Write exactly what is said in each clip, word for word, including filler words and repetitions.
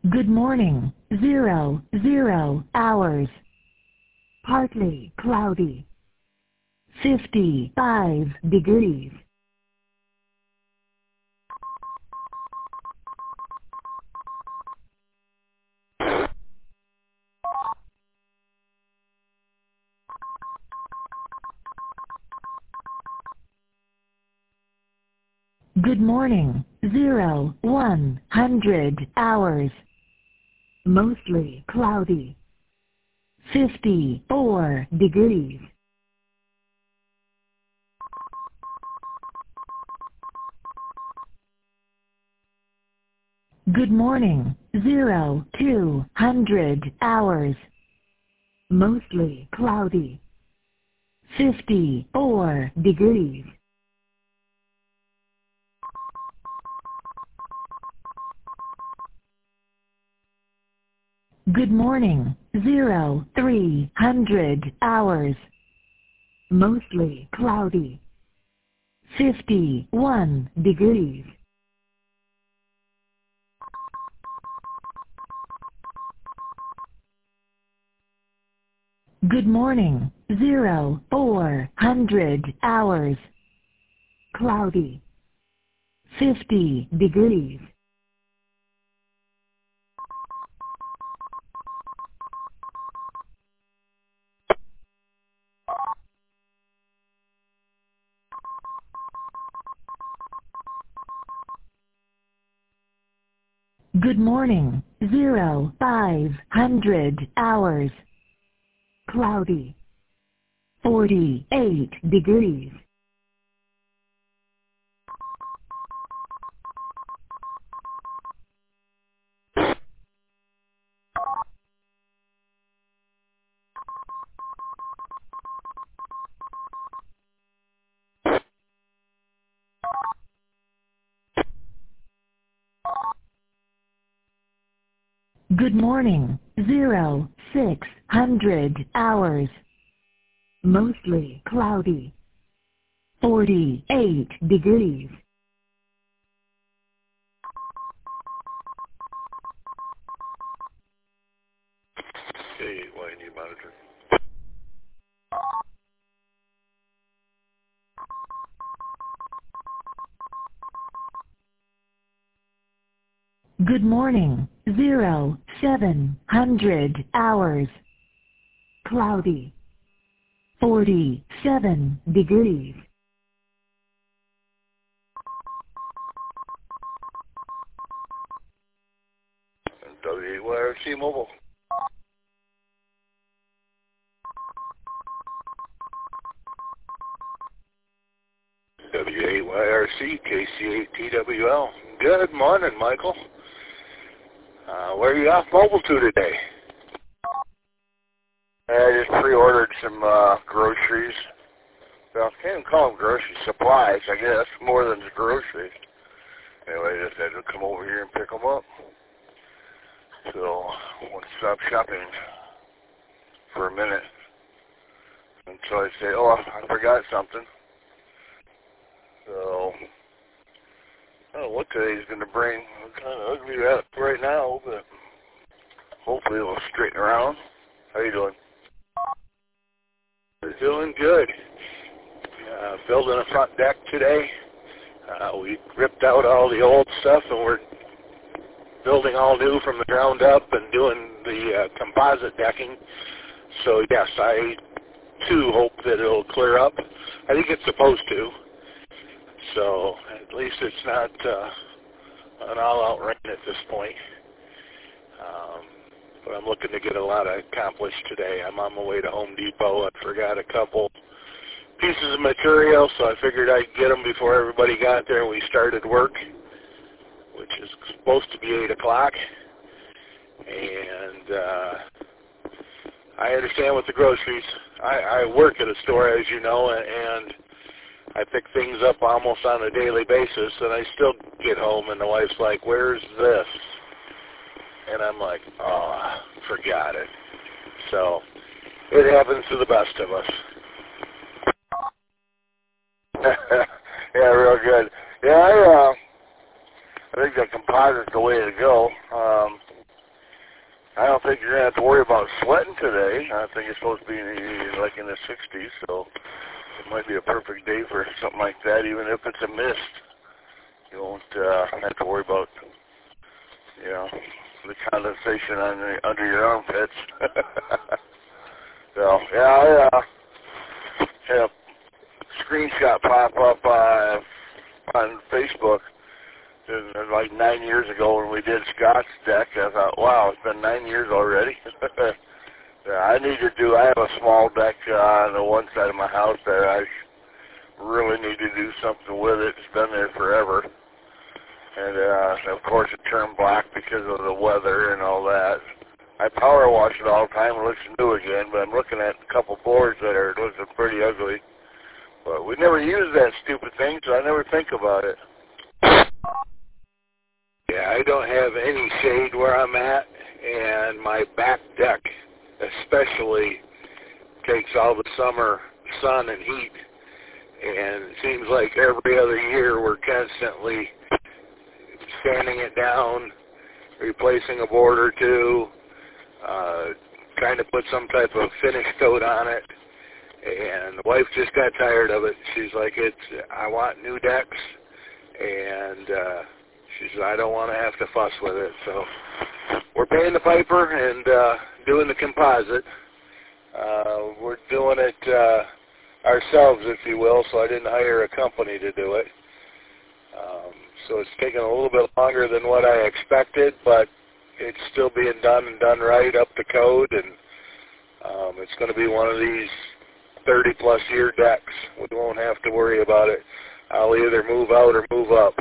Good morning. Zero, zero hours. Partly cloudy. fifty-five degrees. Good morning. Zero, one hundred hours. Mostly cloudy. fifty-four degrees. Good morning. Zero, two hundred hours. Mostly cloudy. fifty-four degrees. Good morning. Zero, three hundred hours. Mostly cloudy. fifty-one degrees. Good morning. Zero, four hundred hours. Cloudy. fifty degrees. Good morning. Zero, five hundred hours. Cloudy. forty-eight degrees. Good morning. Zero, six hundred hours. Mostly cloudy. forty-eight degrees. Hey, Y N U monitor. Good morning. Zero, seven hundred hours. Cloudy. forty-seven degrees. W eight Y R C mobile. W eight Y R C, K C eight T W L. Good morning, Michael. Uh, where are you off mobile to today? I just pre-ordered some uh, groceries. Well, I can't even call them groceries. Supplies, I guess, more than just groceries. Anyway, I just had to come over here and pick them up. So, I want to stop shopping for a minute until I say, oh, I forgot something. So, I don't know what today's going to bring. I'm kind of ugly right right now, but hopefully it'll straighten around. How you doing? Doing good. Uh, building a front deck today. Uh, we ripped out all the old stuff and we're building all new from the ground up and doing the uh, composite decking. So yes, I too hope that it'll clear up. I think it's supposed to. So at least it's not uh, an all-out rain at this point. Um, but I'm looking to get a lot accomplished today. I'm on my way to Home Depot. I forgot a couple pieces of material, so I figured I'd get them before everybody got there and we started work, which is supposed to be eight o'clock. And uh, I understand with the groceries. I, I work at a store, as you know, and I pick things up almost on a daily basis, and I still get home and the wife's like, where's this? And I'm like, oh, forgot it. So it happens to the best of us. Yeah, real good. Yeah, I, uh, I think that composite's the way to go. Um, I don't think you're going to have to worry about sweating today. I think it's supposed to be like in the sixties, so it might be a perfect day for something like that, even if it's a mist. You won't uh, have to worry about, you know, the condensation on the, under your armpits. So, yeah, I uh, had a screenshot pop up uh, on Facebook. It was like nine years ago when we did Scott's deck. I thought, wow, it's been nine years already. Yeah, I need to do, I have a small deck uh, on the one side of my house that I really need to do something with it. It's been there forever. And, uh, of course, it turned black because of the weather and all that. I power wash it all the time. It looks new again, but I'm looking at a couple boards that are looking pretty ugly. But we never use that stupid thing, so I never think about it. Yeah, I don't have any shade where I'm at, and my back deck especially takes all the summer sun and heat. And it seems like every other year we're constantly sanding it down, replacing a board or two, uh, trying to put some type of finish coat on it. And the wife just got tired of it. She's like, "It's I want new decks," and uh, she said, "I don't want to have to fuss with it." So we're paying the piper and uh, doing the composite. Uh, we're doing it uh, ourselves, if you will, so I didn't hire a company to do it. Um, so it's taking a little bit longer than what I expected, but it's still being done and done right, up to code, and um, it's going to be one of these thirty plus year decks. We won't have to worry about it. I'll either move out or move up.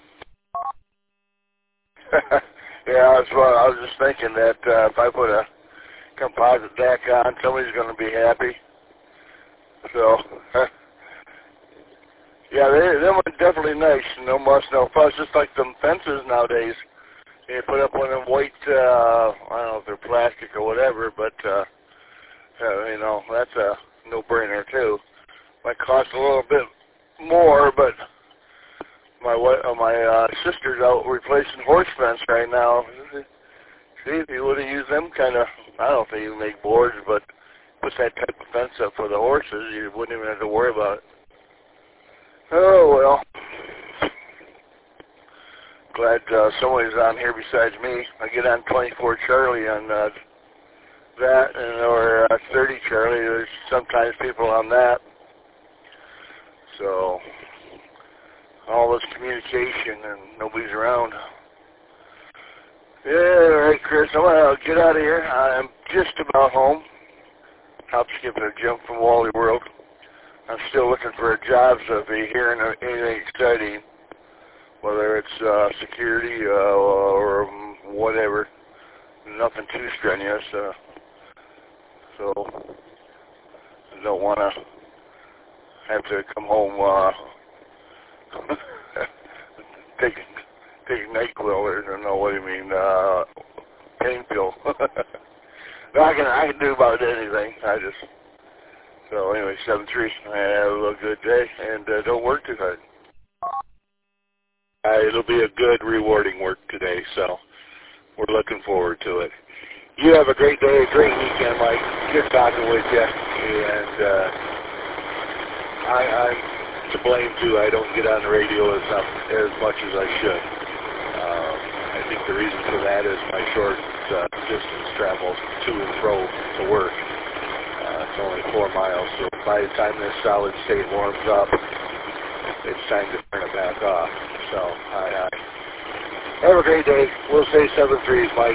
Yeah, that's what I was just thinking, that uh, if I put a composite deck on, somebody's going to be happy. So, yeah, they, them are definitely nice. No muss, no fuss, just like them fences nowadays. You put up one of them white, uh, I don't know if they're plastic or whatever, but, uh, uh, you know, that's a no-brainer, too. Might cost a little bit more, but my uh, my uh, sister's out replacing horse fence right now. See, if you would have used them kind of, I don't think you make boards, but put that type of fence up for the horses, you wouldn't even have to worry about it. Oh, well. Glad uh, somebody's on here besides me. I get on twenty-four Charlie on uh, that, and or uh, thirty Charlie. There's sometimes people on that. So, all this communication and nobody's around. Yeah, all right, Chris, I'm going to get out of here. I'm just about home. Hop, skip, and a jump from Wally World. I'm still looking for a job, so if you're hearing anything exciting, whether it's uh, security uh, or whatever, nothing too strenuous. Uh, so I don't want to have to come home uh, take take NyQuil or I don't know what do you mean, uh, pain pill. No, I can I can do about anything. I just so anyway, seven three. Have a little good day and uh, don't work too hard. Uh, it'll be a good, rewarding work today, so we're looking forward to it. You have a great day, a great weekend, Mike. Good talking with you, and uh, I, I'm to blame, too. I don't get on the radio as, um, as much as I should. Um, I think the reason for that is my short uh, distance travel to and fro to work. Uh, it's only four miles, so by the time this solid state warms up, it's time to turn it back off. So, hi, hi. Have a great day. We'll say seven threes, Mike.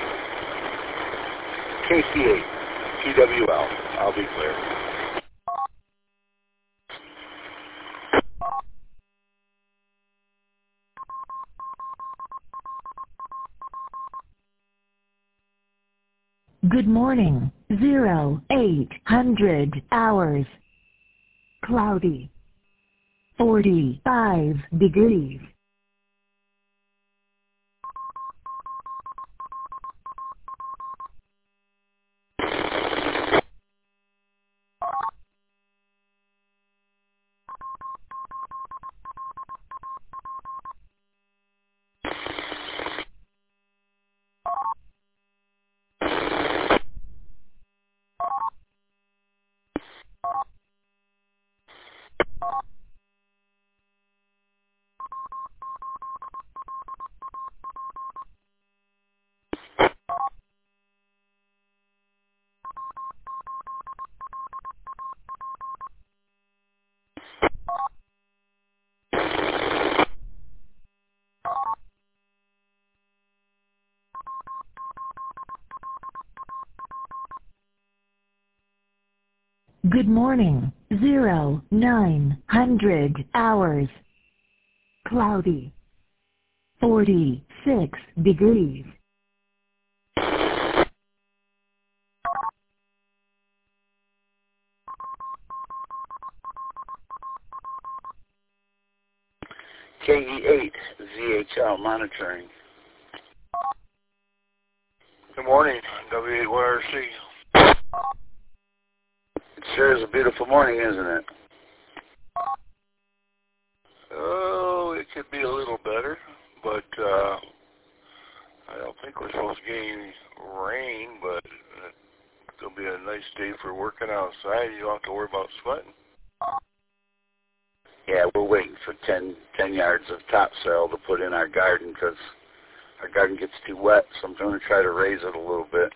K C eight, T W L. I'll be clear. Good morning. Zero, eight hundred hours. Cloudy. forty-five degrees. Good morning. Zero, nine hundred hours. Cloudy. forty-six degrees. K E eight Z H L monitoring. Good morning, W eight Y R C. It sure is a beautiful morning, isn't it? Oh, it could be a little better, but uh, I don't think we're supposed to get any rain, but it's going to be a nice day for working outside. You don't have to worry about sweating. Yeah, we're waiting for ten, ten yards of topsoil to put in our garden because our garden gets too wet, so I'm going to try to raise it a little bit.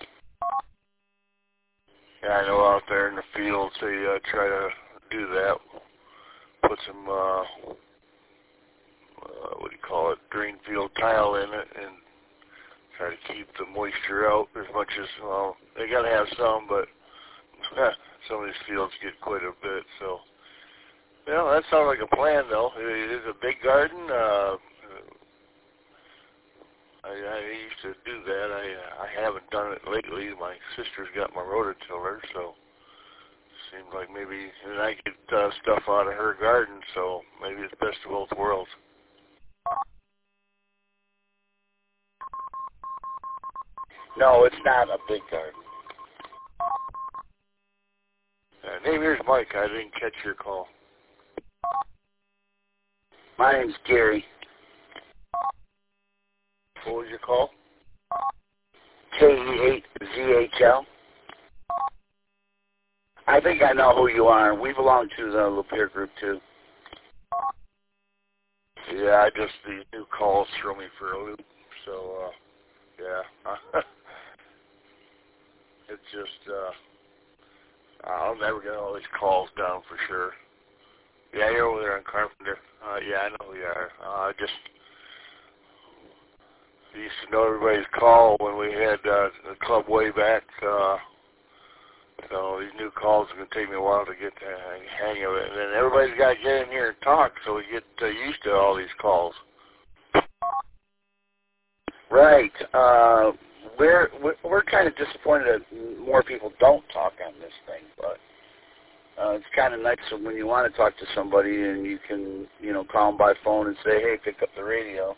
Yeah, I know out there in the fields they uh, try to do that. Put some, uh, uh, what do you call it, drain field tile in it and try to keep the moisture out as much as, well, they got to have some, but some of these fields get quite a bit, so. Well, that sounds like a plan, though. It is a big garden. Uh, I, I used to do that. I I haven't done it lately. My sister's got my rototiller, so it seems like maybe and I get uh, stuff out of her garden, so maybe it's best of both worlds. No, it's not a big garden. Uh, name here's Mike. I didn't catch your call. My name's Gary. What was your call? K E eight Z H L. I think I know who you are. We belong to the Lapeer group, too. Yeah, I just, these new calls throw me for a loop, so, uh, yeah. It's just, uh, I'll never get all these calls down for sure. Yeah, you're over there on Carpenter. Uh, yeah, I know who you are. Uh, just used to know everybody's call when we had uh, the club way back. Uh, so these new calls are going to take me a while to get the hang of it. And then everybody's got to get in here and talk so we get uh, used to all these calls. Right. Uh, we're we're kind of disappointed that more people don't talk on this thing, but uh, it's kind of nice when you want to talk to somebody and you can, you know, call them by phone and say, hey, pick up the radio.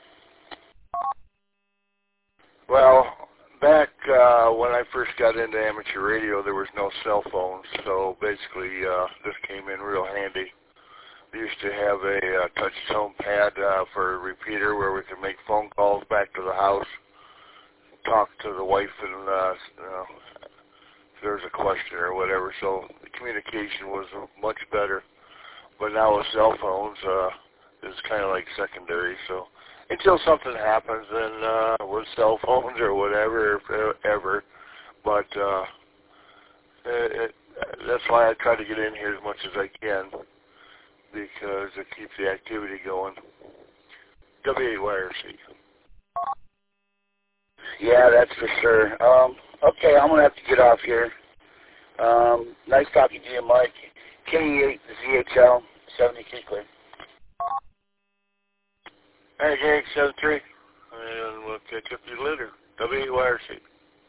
Well, back uh, when I first got into amateur radio, there was no cell phones, so basically uh, this came in real handy. We used to have a uh, touch tone pad uh, for a repeater where we could make phone calls back to the house, talk to the wife, and uh, you know, if there was a question or whatever. So the communication was much better. But now with cell phones, uh, it's kind of like secondary. So until something happens, then uh, with cell phones or whatever, ever. But uh, it, it, that's why I try to get in here as much as I can, because it keeps the activity going. W eight Y R C. Yeah, that's for sure. Um, okay, I'm going to have to get off here. Um, nice talking to you, Mike. K E eight Z H L, seventy Keekler. Hey, gang, seven three. And we'll catch up with you later. W eight Y R C.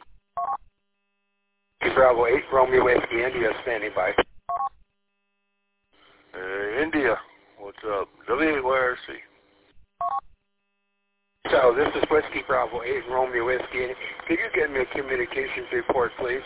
Bravo eight, Romeo Whiskey, India, standing by. Hey, India, what's up? W eight Y R C. So, this is Whiskey Bravo eight, Romeo Whiskey. Could you get me a communications report, please?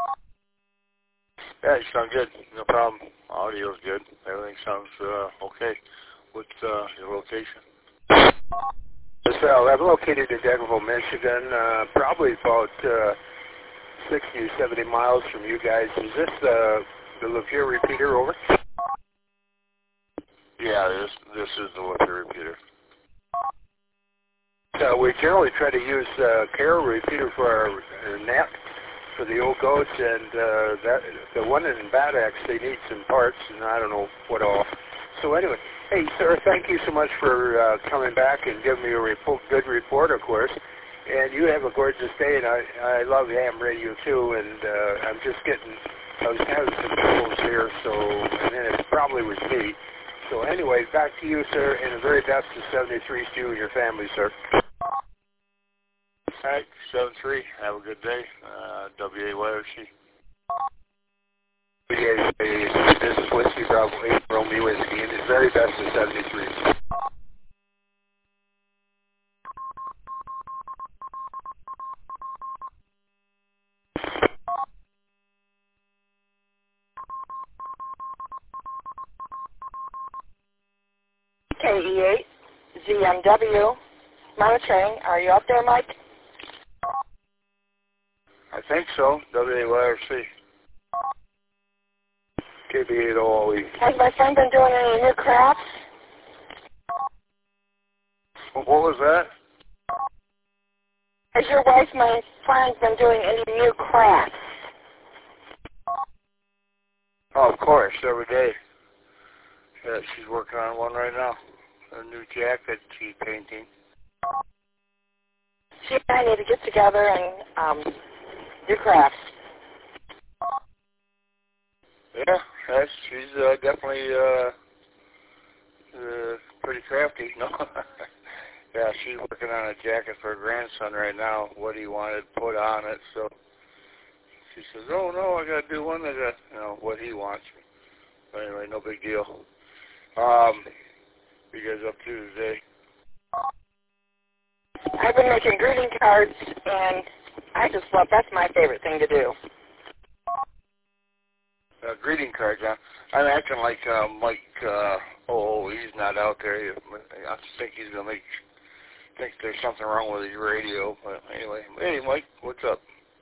Yeah, you sound good. No problem. Audio's good. Everything sounds uh, okay. What's uh, your location? So, I'm located in Deckerville, Michigan, uh, probably about uh, sixty or seventy miles from you guys. Is this uh, the Lapeer repeater, over? Yeah, this this is the Lapeer repeater. So we generally try to use uh, Carol repeater for our, our net for the old goats, and uh, that the one in Bad Axe, they need some parts, and I don't know what all. So anyway, hey, sir, thank you so much for uh, coming back and giving me a report, good report, of course. And you have a gorgeous day, and I, I love ham radio, too, and uh, I'm just getting I was having some troubles here, so, and then it probably was me. So anyway, back to you, sir, and the very best of seventy-three to you and your family, sir. All right, seven three, have a good day. Uh, W A Y O C. This is Whiskey Bravo eight, Romeo Whiskey, and the very best of seventy-three. K E eight, Z M W, monitoring. Are you up there, Mike? I think so, W A Y O C. K B eight O O E. Has my friend been doing any new crafts? What was that? Has your wife, my friend, been doing any new crafts? Oh, of course, every day. Yeah, she's working on one right now. A new jacket she's painting. She and I need to get together and um, do crafts. Yeah, that's, she's uh, definitely uh, uh, pretty crafty. No, yeah, she's working on a jacket for her grandson right now. What he wanted put on it, so she says, "Oh no, I got to do one that uh, you know what he wants." But anyway, no big deal. Um, what you guys up to today? I've been making greeting cards, and I just love. That's my favorite thing to do. Uh, greeting cards, huh? I'm acting like uh, Mike. Uh, oh, he's not out there. I think he's gonna make think there's something wrong with his radio. But anyway, hey, Mike, what's up?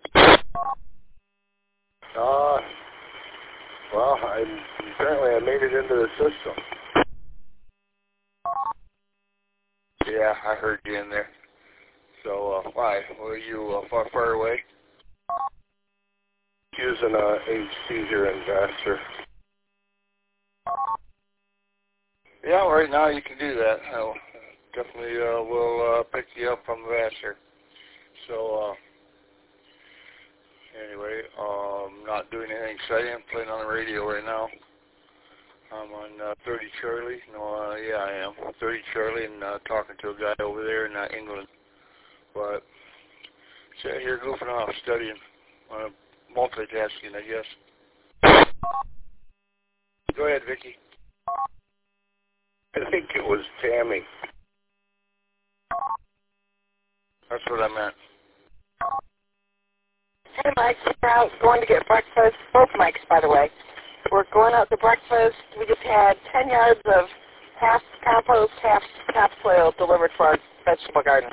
Uh, well, I apparently I made it into the system. Yeah, I heard you in there. So uh, why? Were you uh, far, far away? Using a H C here in Vassar. Yeah, right now you can do that. I'll definitely uh, will uh, pick you up from Vassar. So uh, anyway, um, not doing anything exciting. I'm playing on the radio right now. I'm on uh, thirty Charlie. No, uh, yeah, I am. thirty Charlie and uh, talking to a guy over there in uh, England. But sitting here goofing off, studying, uh, multitasking, I guess. Go ahead, Vicky. I think it was Tammy. That's what I meant. Hey, Mike, we're out going to get breakfast. Both Mikes, by the way. We're going out to breakfast. We just had ten yards of half compost, half topsoil delivered for our vegetable garden.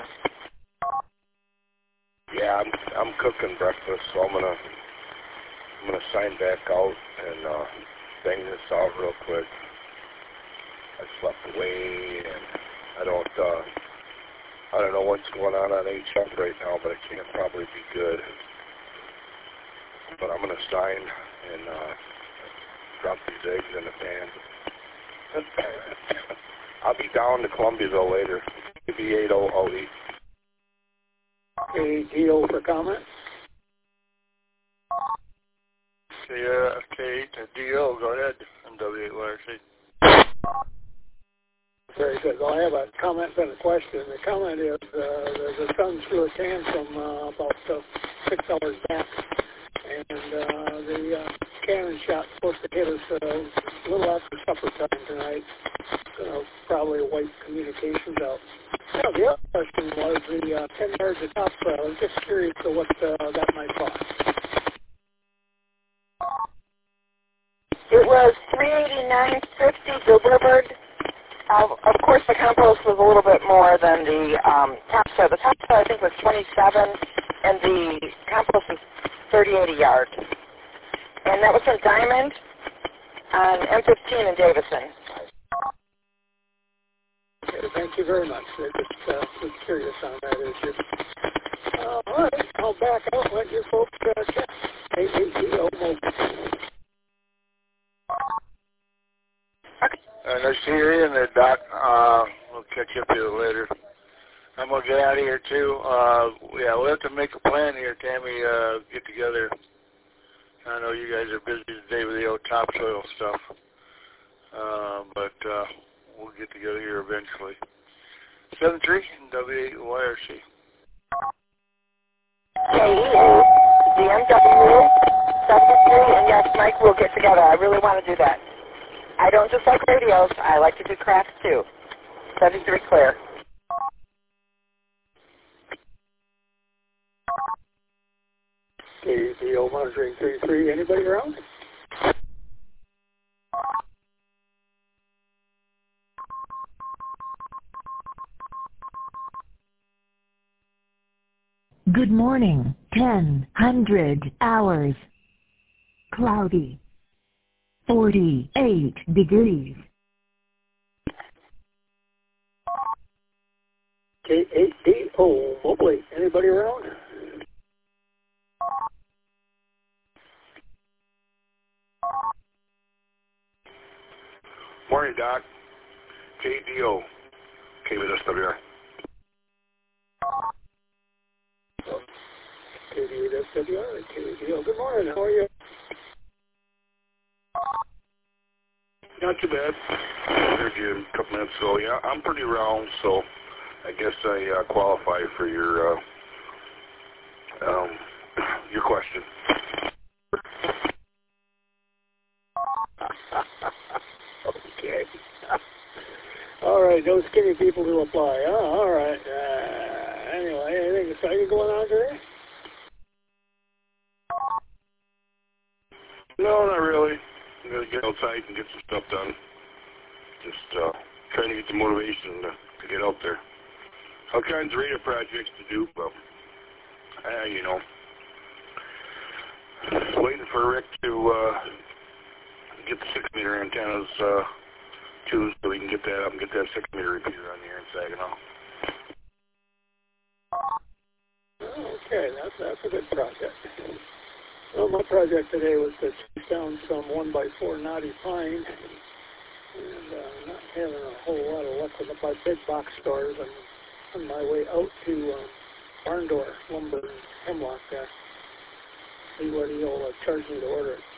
Yeah, I'm I'm cooking breakfast, so I'm gonna I'm gonna sign back out and uh, bang this out real quick. I slept away, and I don't uh, I don't know what's going on on H F right now, but it can't probably be good. But I'm gonna sign and uh, drop these eggs in the pan. I'll be down to Columbiaville later. K B eight O O E. Okay, D O for comment. Okay, uh, K eight to D O, go ahead. I'm W eight Y R C. Very good. Well, I have a comment and a question. The comment is uh, the, the sun threw a tantrum uh, about uh, six hours back, and uh, the uh, cannon shot supposed to hit us uh, a little after supper time tonight. Uh, probably wipe communications out. Now, the other question was the uh, ten yards of topsoil. I was just curious to what uh, that might cost. It was three eighty-nine fifty delivered. Uh, of course, the compost was a little bit more than the um, topsoil. The topsoil, I think, was twenty-seven, and the compost was thirty eighty yards. And that was from Diamond on M fifteen in Davison. Okay, thank you very much. I just uh, was curious on that issue. Uh, all right, I'll back out and let you folks uh, check. A A T O Mobile. Uh, nice to hear you in there, Doc. Uh, we'll catch up with you later. I'm going to get out of here, too. Uh, yeah, we'll have to make a plan here, Tammy, uh, get together. I know you guys are busy today with the old topsoil stuff, uh, but uh, we'll get together here eventually. seven three W eight Y R C. K E eight D M W seventy-three, and yes, Mike, we'll get together. I really want to do that. I don't just like radios. I like to do crafts, too. seventy-three clear. K D O monitoring thirty-three. Anybody around? Good morning. ten hundred hours. Cloudy. forty-eight degrees. K eight D O Mobley. Anybody around? Morning, Doc. K D O. K with S W R. K D eight S W R. K D O. Good morning. How are you? Not too bad. I heard you a couple minutes ago. Yeah, I'm pretty round, so I guess I uh, qualify for your uh, um, your question. Okay. All right, no skinny people to apply. Huh? All right. Uh, anyway, anything exciting going on today? No, not really. I'm going to get outside and get some stuff done. Just uh, trying to get the motivation to, to get out there. All kinds of radio projects to do, but, uh, you know, waiting for Rick to uh, get the six meter antennas uh, tuned so we can get that up and get that six meter repeater on the air in Saginaw. Okay, that's, that's a good project. Well, my project today was to chase down some one by four knotty pine, and uh, not having a whole lot of luck with my big box stores. I'm on my way out to uh, Barn Door Lumber and Hemlock there. See what he'll uh, charge me to order it.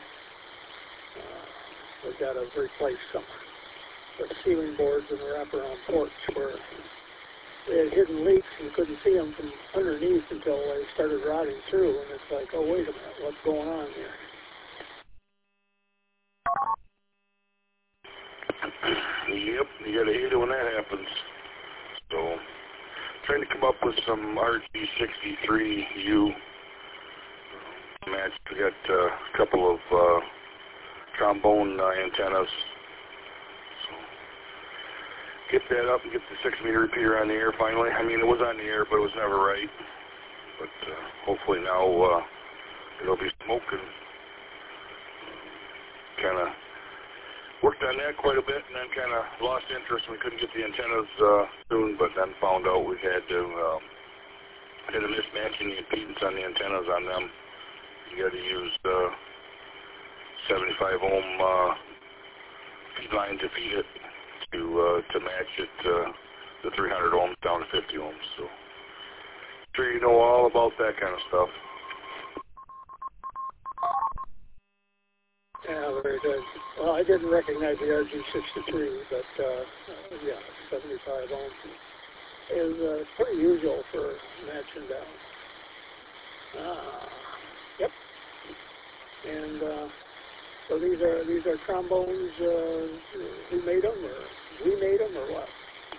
Uh, we've got to replace some the ceiling boards in the wraparound porch where they had hidden leaks and you couldn't see them from underneath until they started rotting through, and it's like, oh, wait a minute, what's going on here? Yep, you gotta hate it when that happens. So, trying to come up with some R G sixty-three U match. We got uh, a couple of uh, trombone uh, antennas. Get that up and get the six meter repeater on the air finally. I mean, it was on the air, but it was never right. But uh, hopefully now uh, it'll be smoking. Kind of worked on that quite a bit, and then kind of lost interest when we couldn't get the antennas uh, tuned. But then found out we had to uh, had a mismatch in the impedance on the antennas on them. You got to use uh, seventy-five ohm uh, feed line to feed it. To, uh, to match it, uh, the three hundred ohms down to fifty ohms. So, I'm sure you know all about that kind of stuff. Yeah, very good. Well, I didn't recognize the R G sixty-three, but uh, yeah, seventy-five ohms is uh, pretty usual for matching down. Uh, yep. And uh, so these are these are trombones. Uh, who made them, or we made them, or what?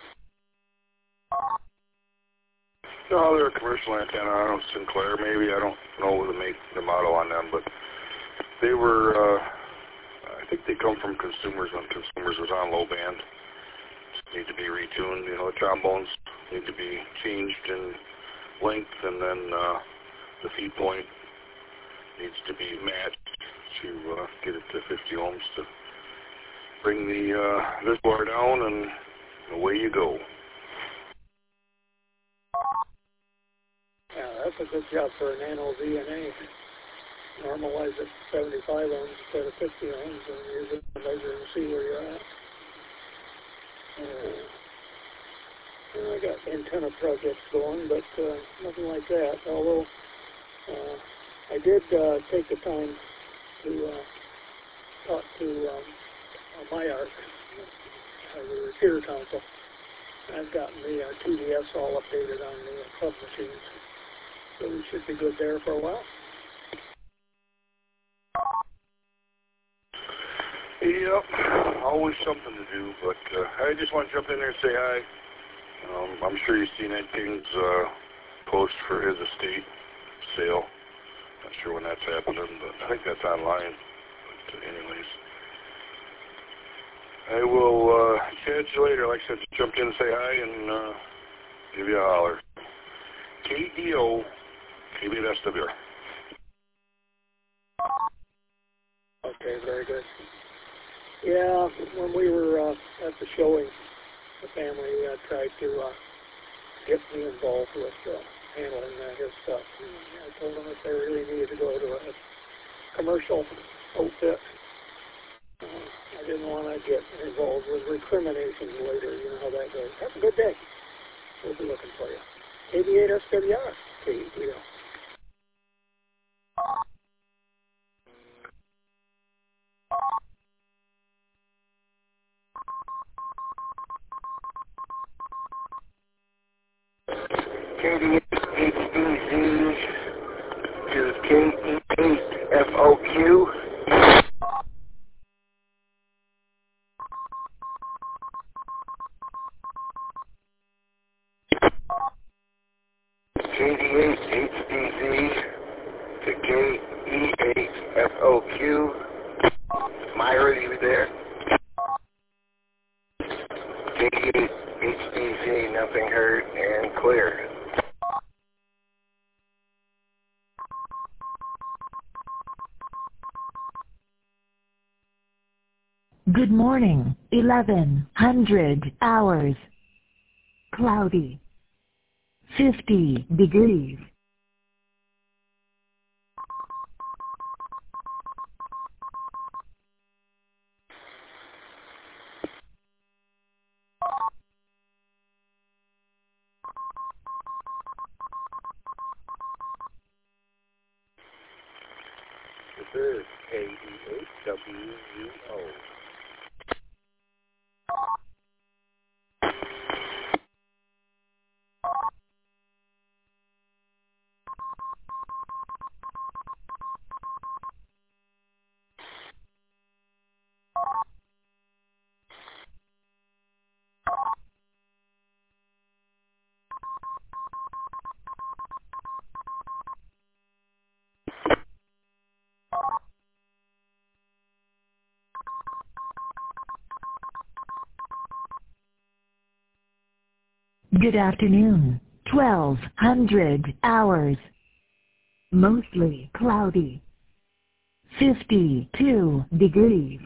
No, they're a commercial antenna. I don't know, Sinclair maybe. I don't know the make, the model on them, but they were. Uh, I think they come from consumers when consumers was on low band. Just need to be retuned. You know, the trombones need to be changed in length, and then uh, the feed point needs to be matched to uh, get it to fifty ohms to bring the uh, this bar down, and away you go. Yeah, that's a good job for a nano V N A. Normalize it to seventy-five ohms instead of fifty ohms, and use it to measure and see where you're at. Uh, I got antenna projects going, but uh, nothing like that. Although uh, I did uh, take the time to uh, talk to um, uh, MyArc, uh, the Repeater Council. I've gotten the uh, T D S all updated on the uh, club machines, so we should be good there for a while. Yep, always something to do, but uh, I just want to jump in there and say hi. Um, I'm sure you've seen Ed King's uh, post for his estate sale. Not sure when that's happening, but I think that's online. But uh, anyways, I will uh, chat you later. Like I said, just jumped in and say hi and uh, give you a holler. K D O, K B S W. Okay, very good. Yeah, when we were uh, at the showing, the family uh, tried to uh, get me involved with uh, handling uh, his stuff. I told them if they really needed to go to a commercial outfit, uh, I didn't want to get involved with recriminations later. You know how that goes. Have a good day. We'll be looking for you. K B eight S W R. K E D O. K D H D Z to K E eight F O Q. K D eight H D Z to K E eight F O Q. Myra, you there? K D eight H D Z, nothing heard and clear. Good morning, eleven hundred hours. Cloudy. fifty degrees. This is K E eight W U O. Good afternoon, twelve hundred hours. Mostly cloudy. fifty-two degrees.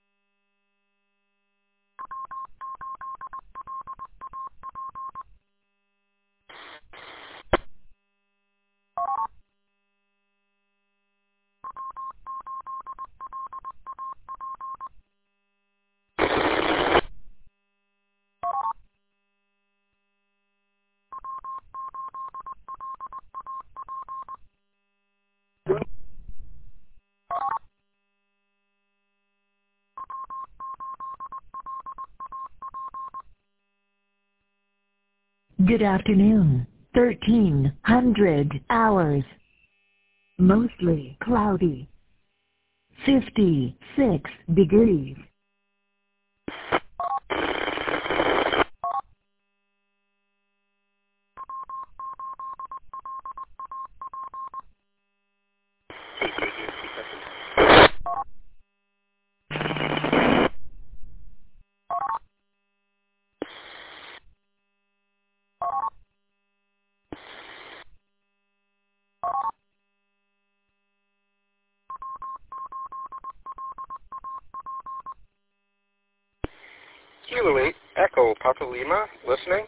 Good afternoon, thirteen hundred hours. Mostly cloudy. fifty-six degrees. Kilo eight, Echo, Papa Lima, listening.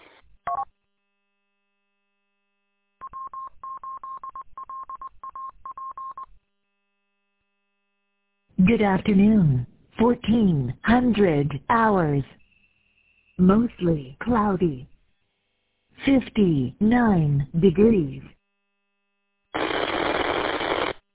Good afternoon, fourteen hundred hours. Mostly cloudy. fifty-nine degrees.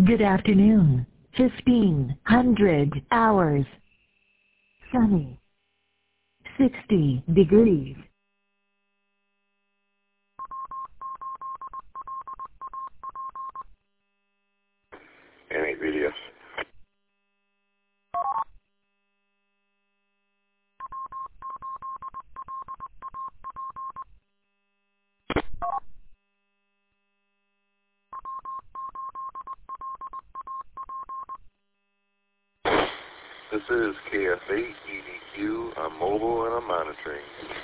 Good afternoon. fifteen hundred hours. Sunny. sixty degrees. Any videos? This is K F eight E D Q. I'm mobile and I'm monitoring.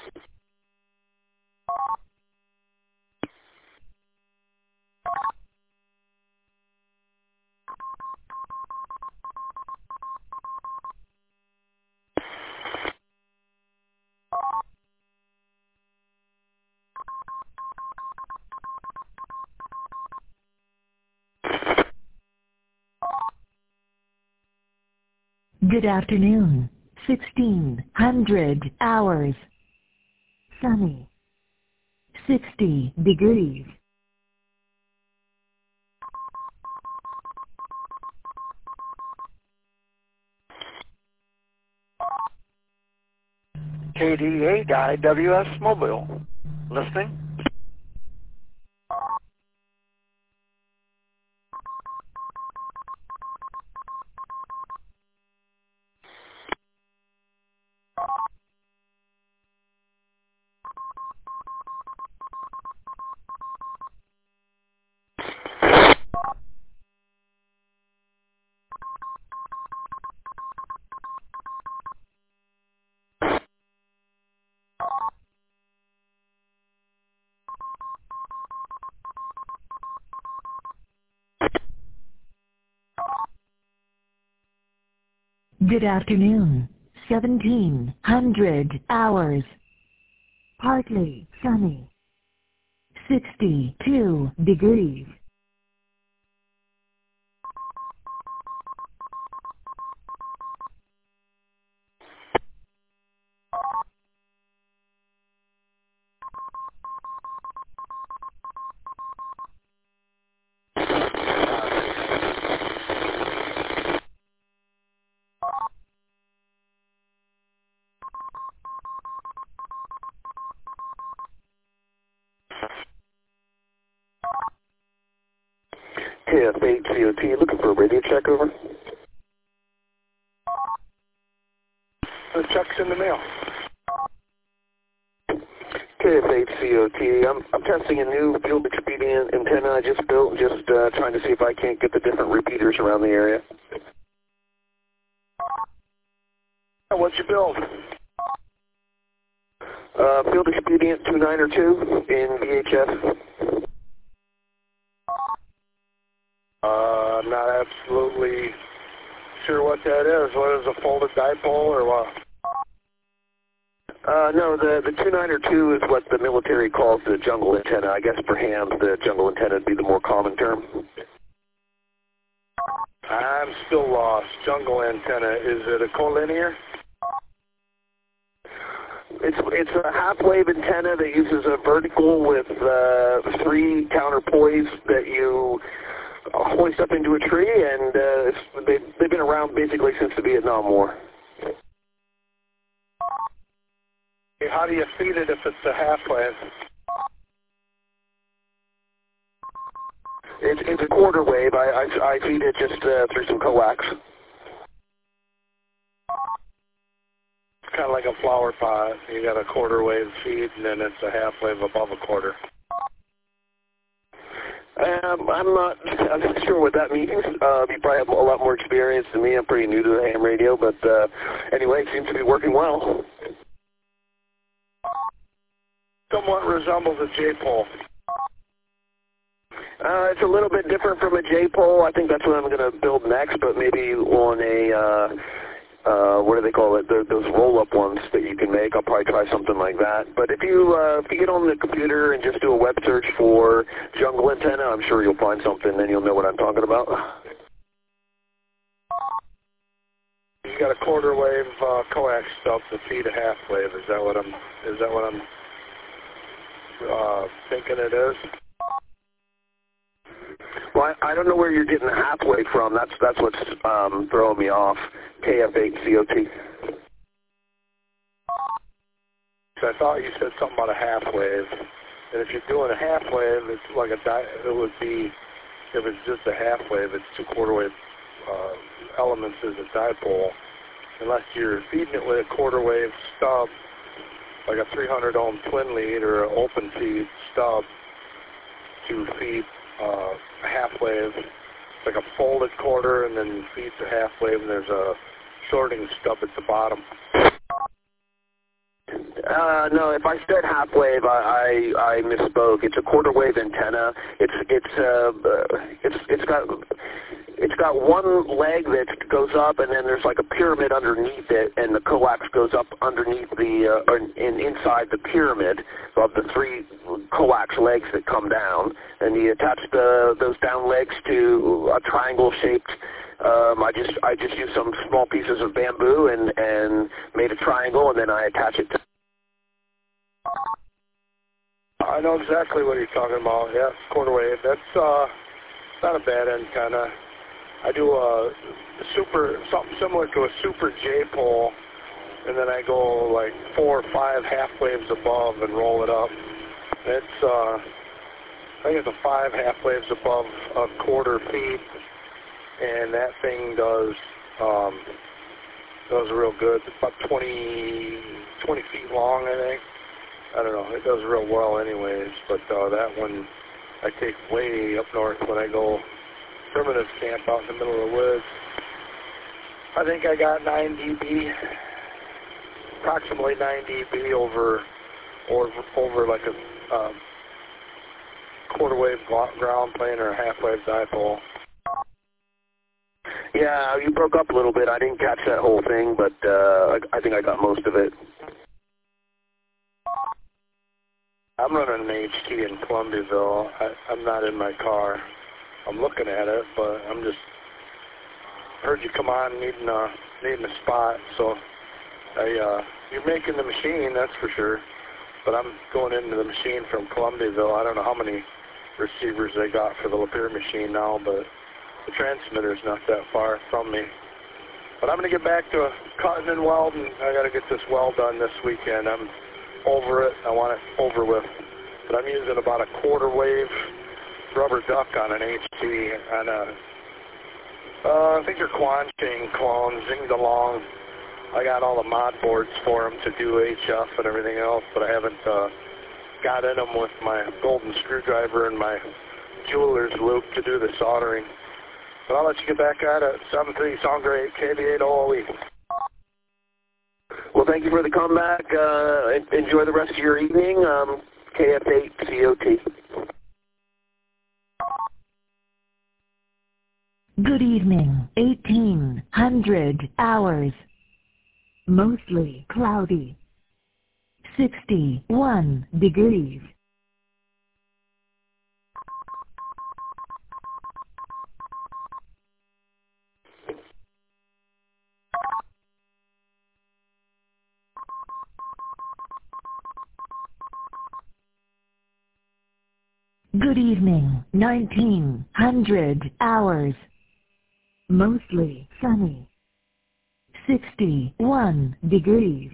Good afternoon. sixteen hundred hours. Sunny. sixty degrees. K D eight I W S Mobile. Listening. Good afternoon. seventeen hundred hours. Partly sunny. sixty-two degrees. K F eight C O T, looking for a radio check, over. The check's in the mail. K F eight C O T, I'm, I'm testing a new field expedient antenna I just built, just uh, trying to see if I can't get the different repeaters around the area. What'd you build? Uh, field expedient two nine or two in V H F. Uh, I'm not absolutely sure what that is. What is a folded dipole or what? Uh, no, the, the two nine or two is what the military calls the jungle antenna. I guess for hams, the jungle antenna would be the more common term. I'm still lost. Jungle antenna, is it a collinear? It's it's a half-wave antenna that uses a vertical with uh, three counterpoise that you hoist up into a tree, and uh, it's, they, they've been around basically since the Vietnam War. How do you feed it if it's a half-wave? It's, it's a quarter wave. I, I, I feed it just uh, through some coax. It's kind of like a flower pot. You got a quarter wave feed, and then it's a half wave above a quarter. Um, I'm not I'm not sure what that means. Uh, you probably have a lot more experience than me. I'm pretty new to the ham radio, but uh, anyway, it seems to be working well. Somewhat resembles a J-pole. Uh, it's a little bit different from a J-pole. I think that's what I'm going to build next, but maybe on a, uh, uh, what do they call it, the, those roll-up ones that you can make. I'll probably try something like that. But if you, uh, if you get on the computer and just do a web search for jungle antenna, I'm sure you'll find something, then you'll know what I'm talking about. You got a quarter wave uh, coax stuff to feed a half wave. Is that what I'm, is that what I'm uh, thinking it is? Well, I, I don't know where you're getting the halfway from. That's that's what's um, throwing me off. K F eight C O T. I thought you said something about a half wave, and if you're doing a half wave, it's like a di it would be, if it's just a half wave, it's two quarter wave uh, elements as a dipole, unless you're feeding it with a quarter wave stub, like a three hundred ohm twin lead or an open feed stub to feed uh, a half wave. It's like a folded quarter and then feeds a half wave, and there's a shorting stub at the bottom. Uh, no, if I said half wave, I, I I misspoke. It's a quarter wave antenna. It's it's uh it's it's got it's got one leg that goes up, and then there's like a pyramid underneath it, and the coax goes up underneath the uh, or in, inside the pyramid of the three coax legs that come down, and you attach the those down legs to a triangle shaped. Um, I just I just used some small pieces of bamboo and and made a triangle, and then I attach it to. I know exactly what you're talking about. Yeah, quarter wave. That's uh, not a bad antenna. I do a super something similar to a super J pole, and then I go like four or five half waves above and roll it up. It's uh, I think it's a five half waves above a quarter feet, and that thing does um, does real good. It's about twenty, twenty feet long, I think. I don't know. It does real well anyways, but uh, that one I take way up north when I go primitive camp out in the middle of the woods. I think I got nine D B, approximately nine D B over, over, over like a um, quarter wave ground plane or a half wave dipole. Yeah, you broke up a little bit. I didn't catch that whole thing, but uh, I, I think I got most of it. I'm running an H T in Columbiaville. I, I'm not in my car. I'm looking at it, but I'm just heard you come on needing a needing a spot. So I uh, you're making the machine, that's for sure. But I'm going into the machine from Columbiaville. I don't know how many receivers they got for the Lapeer machine now, but the transmitter's not that far from me. But I'm going to get back to cutting and welding. I got to get this weld done this weekend. I'm over it. I want it over with. But I'm using about a quarter wave rubber duck on an H T on a, uh, I think they're Quanching clones, zinged along. I got all the mod boards for them to do H F and everything else, but I haven't uh, got in them with my golden screwdriver and my jeweler's loop to do the soldering. But I'll let you get back at it. seven three Sound Great, K B eight O O E. Well, thank you for the comeback. Uh, enjoy the rest of your evening. Um, K F eight C O T. Good evening. eighteen hundred hours. Mostly cloudy. sixty-one degrees. Good evening. nineteen hundred hours. Mostly sunny. sixty-one degrees.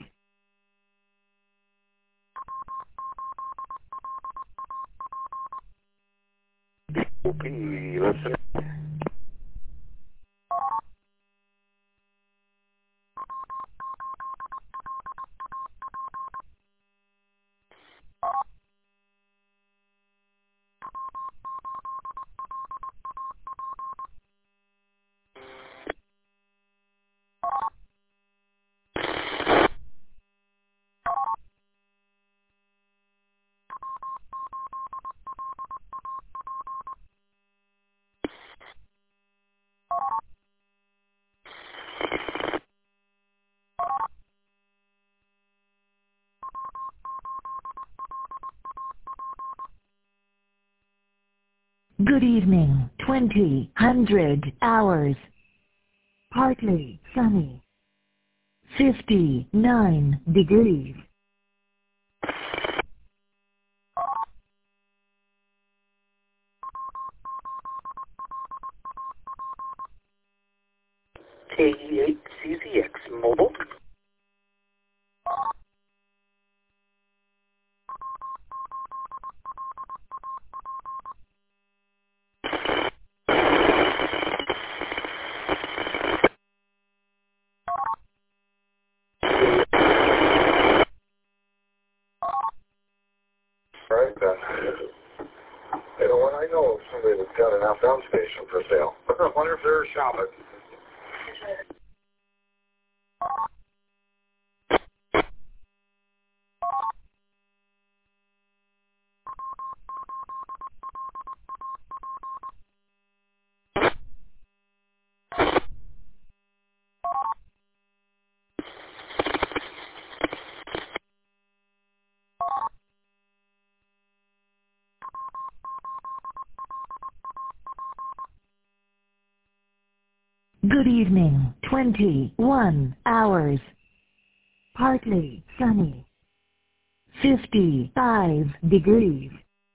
Okay, listen. Good evening. twenty hundred hours. Partly sunny. fifty-nine degrees. K E eight C Z X Mobile. All right, then. You know what? I know of somebody that's got an outbound station for sale. I wonder if they're shopping. Good evening, twenty-one hours. Partly sunny. fifty-five degrees.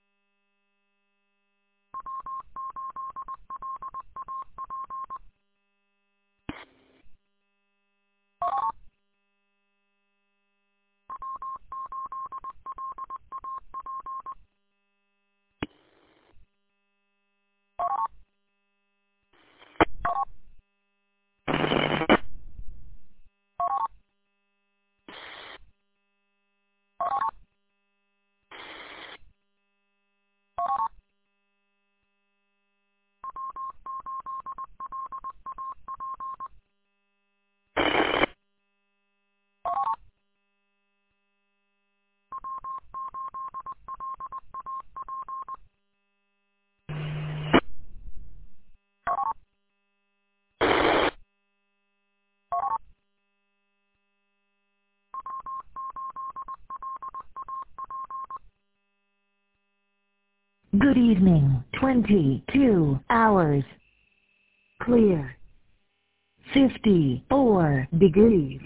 Good evening, twenty-two hours. Clear. fifty-four degrees.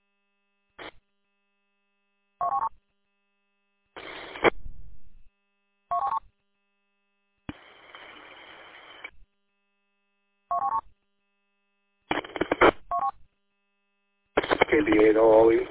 K B eight O O E.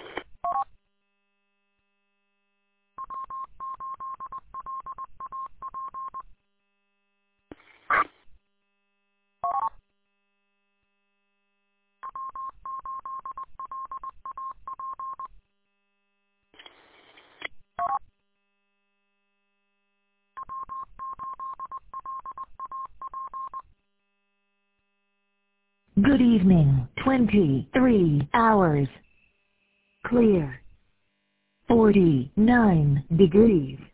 Good evening, twenty-three hours. Clear. forty-nine degrees.